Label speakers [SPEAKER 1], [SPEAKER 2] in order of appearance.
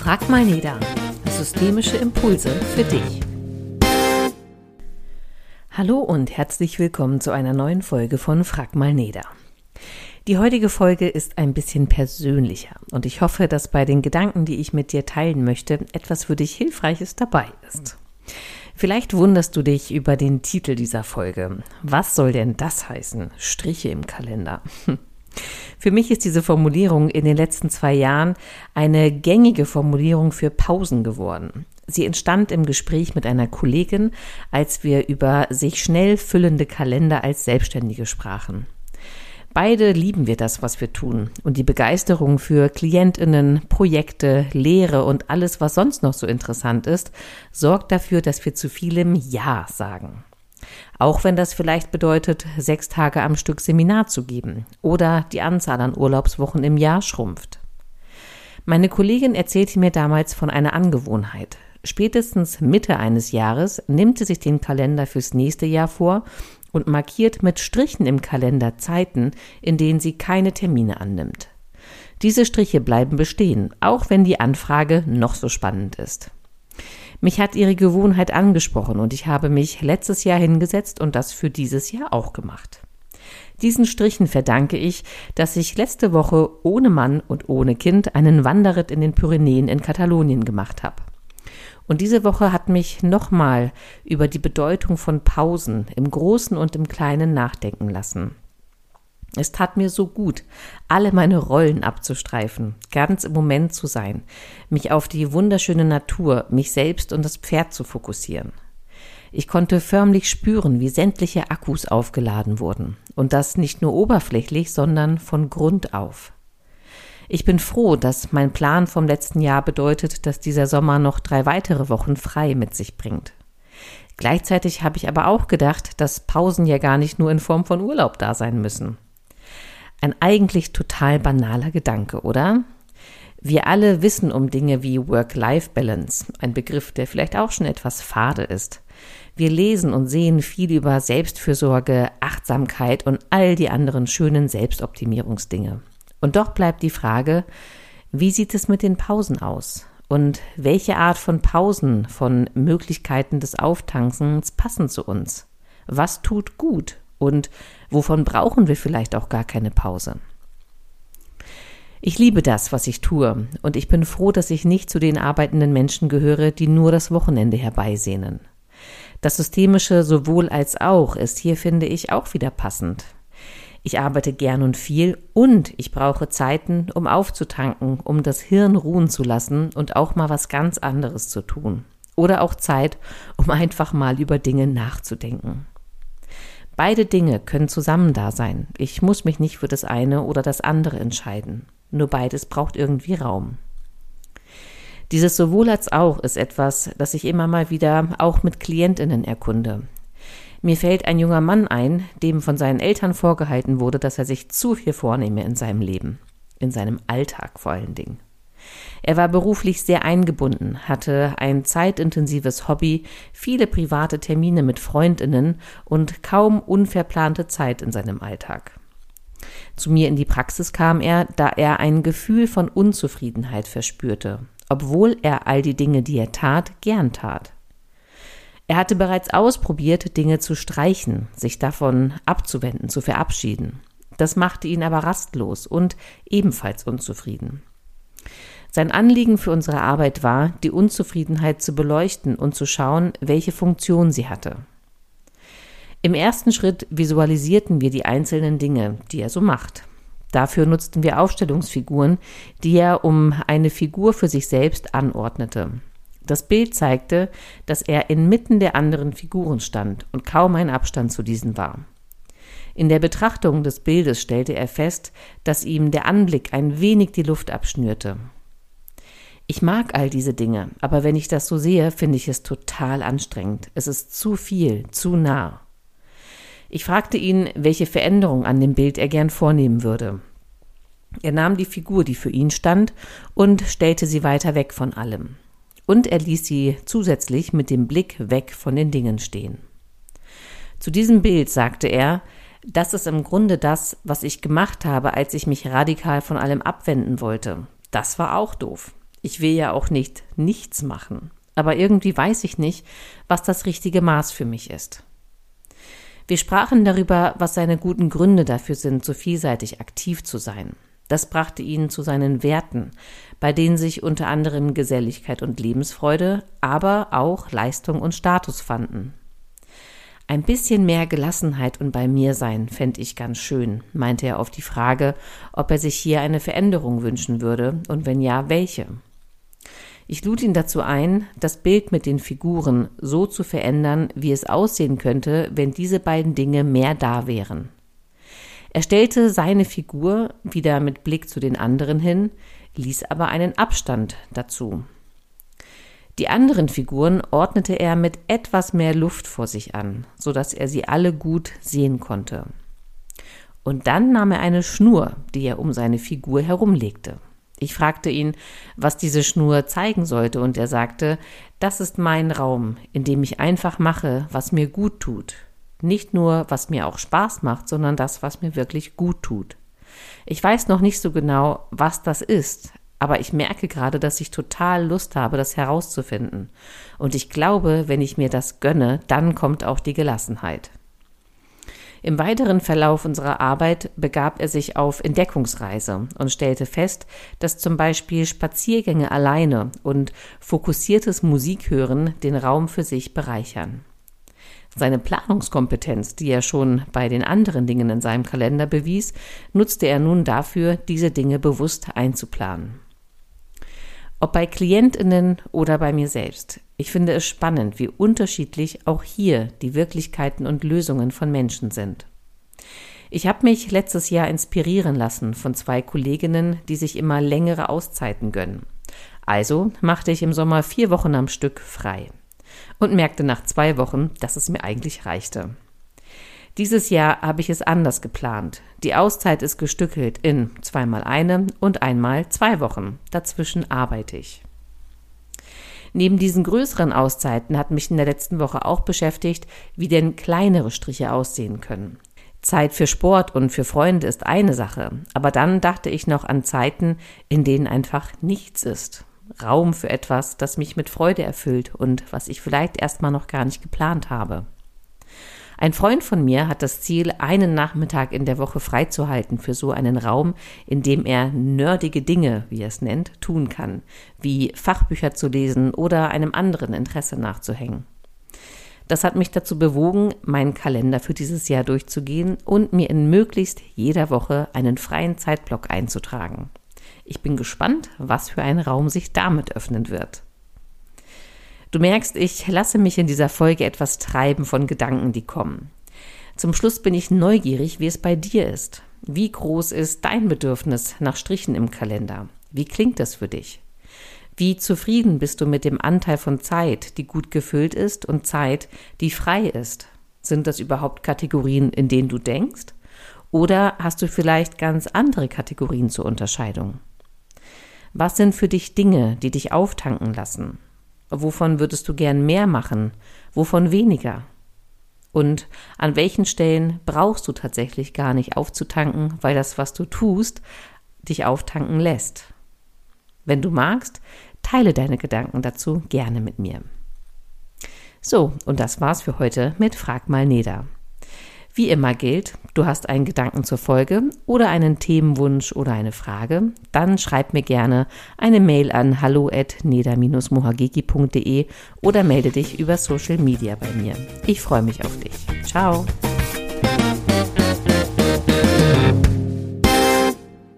[SPEAKER 1] Frag mal Neda. Systemische Impulse für dich. Hallo und herzlich willkommen zu einer neuen Folge von Frag mal Neda. Die heutige Folge ist ein bisschen persönlicher und ich hoffe, dass bei den Gedanken, die ich mit dir teilen möchte, etwas für dich Hilfreiches dabei ist. Vielleicht wunderst du dich über den Titel dieser Folge. Was soll denn das heißen? Striche im Kalender. Für mich ist diese Formulierung in den letzten 2 Jahren eine gängige Formulierung für Pausen geworden. Sie entstand im Gespräch mit einer Kollegin, als wir über sich schnell füllende Kalender als Selbstständige sprachen. Beide lieben wir das, was wir tun, und die Begeisterung für KlientInnen, Projekte, Lehre und alles, was sonst noch so interessant ist, sorgt dafür, dass wir zu vielem Ja sagen. Auch wenn das vielleicht bedeutet, 6 Tage am Stück Seminar zu geben oder die Anzahl an Urlaubswochen im Jahr schrumpft. Meine Kollegin erzählte mir damals von einer Angewohnheit. Spätestens Mitte eines Jahres nimmt sie sich den Kalender fürs nächste Jahr vor und markiert mit Strichen im Kalender Zeiten, in denen sie keine Termine annimmt. Diese Striche bleiben bestehen, auch wenn die Anfrage noch so spannend ist. Mich hat ihre Gewohnheit angesprochen und ich habe mich letztes Jahr hingesetzt und das für dieses Jahr auch gemacht. Diesen Strichen verdanke ich, dass ich letzte Woche ohne Mann und ohne Kind einen Wanderritt in den Pyrenäen in Katalonien gemacht habe. Und diese Woche hat mich nochmal über die Bedeutung von Pausen im Großen und im Kleinen nachdenken lassen. Es tat mir so gut, alle meine Rollen abzustreifen, ganz im Moment zu sein, mich auf die wunderschöne Natur, mich selbst und das Pferd zu fokussieren. Ich konnte förmlich spüren, wie sämtliche Akkus aufgeladen wurden. Und das nicht nur oberflächlich, sondern von Grund auf. Ich bin froh, dass mein Plan vom letzten Jahr bedeutet, dass dieser Sommer noch 3 weitere Wochen frei mit sich bringt. Gleichzeitig habe ich aber auch gedacht, dass Pausen ja gar nicht nur in Form von Urlaub da sein müssen. Ein eigentlich total banaler Gedanke, oder? Wir alle wissen um Dinge wie Work-Life-Balance, ein Begriff, der vielleicht auch schon etwas fade ist. Wir lesen und sehen viel über Selbstfürsorge, Achtsamkeit und all die anderen schönen Selbstoptimierungsdinge. Und doch bleibt die Frage, wie sieht es mit den Pausen aus? Und welche Art von Pausen, von Möglichkeiten des Auftankens passen zu uns? Was tut gut? Und wovon brauchen wir vielleicht auch gar keine Pause? Ich liebe das, was ich tue, und ich bin froh, dass ich nicht zu den arbeitenden Menschen gehöre, die nur das Wochenende herbeisehnen. Das Systemische sowohl als auch ist hier, finde ich, auch wieder passend. Ich arbeite gern und viel und ich brauche Zeiten, um aufzutanken, um das Hirn ruhen zu lassen und auch mal was ganz anderes zu tun. Oder auch Zeit, um einfach mal über Dinge nachzudenken. Beide Dinge können zusammen da sein. Ich muss mich nicht für das eine oder das andere entscheiden. Nur beides braucht irgendwie Raum. Dieses sowohl als auch ist etwas, das ich immer mal wieder auch mit KlientInnen erkunde. Mir fällt ein junger Mann ein, dem von seinen Eltern vorgehalten wurde, dass er sich zu viel vornehme in seinem Leben. In seinem Alltag vor allen Dingen. Er war beruflich sehr eingebunden, hatte ein zeitintensives Hobby, viele private Termine mit FreundInnen und kaum unverplante Zeit in seinem Alltag. Zu mir in die Praxis kam er, da er ein Gefühl von Unzufriedenheit verspürte, obwohl er all die Dinge, die er tat, gern tat. Er hatte bereits ausprobiert, Dinge zu streichen, sich davon abzuwenden, zu verabschieden. Das machte ihn aber rastlos und ebenfalls unzufrieden. Sein Anliegen für unsere Arbeit war, die Unzufriedenheit zu beleuchten und zu schauen, welche Funktion sie hatte. Im ersten Schritt visualisierten wir die einzelnen Dinge, die er so macht. Dafür nutzten wir Aufstellungsfiguren, die er um eine Figur für sich selbst anordnete. Das Bild zeigte, dass er inmitten der anderen Figuren stand und kaum ein Abstand zu diesen war. In der Betrachtung des Bildes stellte er fest, dass ihm der Anblick ein wenig die Luft abschnürte. Ich mag all diese Dinge, aber wenn ich das so sehe, finde ich es total anstrengend. Es ist zu viel, zu nah. Ich fragte ihn, welche Veränderung an dem Bild er gern vornehmen würde. Er nahm die Figur, die für ihn stand, und stellte sie weiter weg von allem. Und er ließ sie zusätzlich mit dem Blick weg von den Dingen stehen. Zu diesem Bild sagte er, das ist im Grunde das, was ich gemacht habe, als ich mich radikal von allem abwenden wollte. Das war auch doof. Ich will ja auch nicht nichts machen, aber irgendwie weiß ich nicht, was das richtige Maß für mich ist. Wir sprachen darüber, was seine guten Gründe dafür sind, so vielseitig aktiv zu sein. Das brachte ihn zu seinen Werten, bei denen sich unter anderem Geselligkeit und Lebensfreude, aber auch Leistung und Status fanden. Ein bisschen mehr Gelassenheit und bei mir sein fände ich ganz schön, meinte er auf die Frage, ob er sich hier eine Veränderung wünschen würde und wenn ja, welche. Ich lud ihn dazu ein, das Bild mit den Figuren so zu verändern, wie es aussehen könnte, wenn diese beiden Dinge mehr da wären. Er stellte seine Figur wieder mit Blick zu den anderen hin, ließ aber einen Abstand dazu. Die anderen Figuren ordnete er mit etwas mehr Luft vor sich an, sodass er sie alle gut sehen konnte. Und dann nahm er eine Schnur, die er um seine Figur herumlegte. Ich fragte ihn, was diese Schnur zeigen sollte, und er sagte, das ist mein Raum, in dem ich einfach mache, was mir gut tut. Nicht nur, was mir auch Spaß macht, sondern das, was mir wirklich gut tut. Ich weiß noch nicht so genau, was das ist, aber ich merke gerade, dass ich total Lust habe, das herauszufinden. Und ich glaube, wenn ich mir das gönne, dann kommt auch die Gelassenheit. Im weiteren Verlauf unserer Arbeit begab er sich auf Entdeckungsreise und stellte fest, dass zum Beispiel Spaziergänge alleine und fokussiertes Musikhören den Raum für sich bereichern. Seine Planungskompetenz, die er schon bei den anderen Dingen in seinem Kalender bewies, nutzte er nun dafür, diese Dinge bewusst einzuplanen. Ob bei KlientInnen oder bei mir selbst. Ich finde es spannend, wie unterschiedlich auch hier die Wirklichkeiten und Lösungen von Menschen sind. Ich habe mich letztes Jahr inspirieren lassen von 2 Kolleginnen, die sich immer längere Auszeiten gönnen. Also machte ich im Sommer 4 Wochen am Stück frei und merkte nach 2 Wochen, dass es mir eigentlich reichte. Dieses Jahr habe ich es anders geplant. Die Auszeit ist gestückelt in 2-mal 1 und 1-mal 2 Wochen. Dazwischen arbeite ich. Neben diesen größeren Auszeiten hat mich in der letzten Woche auch beschäftigt, wie denn kleinere Striche aussehen können. Zeit für Sport und für Freunde ist eine Sache, aber dann dachte ich noch an Zeiten, in denen einfach nichts ist. Raum für etwas, das mich mit Freude erfüllt und was ich vielleicht erstmal noch gar nicht geplant habe. Ein Freund von mir hat das Ziel, einen Nachmittag in der Woche freizuhalten für so einen Raum, in dem er nerdige Dinge, wie er es nennt, tun kann, wie Fachbücher zu lesen oder einem anderen Interesse nachzuhängen. Das hat mich dazu bewogen, meinen Kalender für dieses Jahr durchzugehen und mir in möglichst jeder Woche einen freien Zeitblock einzutragen. Ich bin gespannt, was für ein Raum sich damit öffnen wird. Du merkst, ich lasse mich in dieser Folge etwas treiben von Gedanken, die kommen. Zum Schluss bin ich neugierig, wie es bei dir ist. Wie groß ist dein Bedürfnis nach Strichen im Kalender? Wie klingt das für dich? Wie zufrieden bist du mit dem Anteil von Zeit, die gut gefüllt ist, und Zeit, die frei ist? Sind das überhaupt Kategorien, in denen du denkst? Oder hast du vielleicht ganz andere Kategorien zur Unterscheidung? Was sind für dich Dinge, die dich auftanken lassen? Wovon würdest du gern mehr machen? Wovon weniger? Und an welchen Stellen brauchst du tatsächlich gar nicht aufzutanken, weil das, was du tust, dich auftanken lässt? Wenn du magst, teile deine Gedanken dazu gerne mit mir. So, und das war's für heute mit Frag mal Neda. Wie immer gilt, du hast einen Gedanken zur Folge oder einen Themenwunsch oder eine Frage, dann schreib mir gerne eine Mail an hallo@neda-mohagegi.de oder melde dich über Social Media bei mir. Ich freue mich auf dich. Ciao!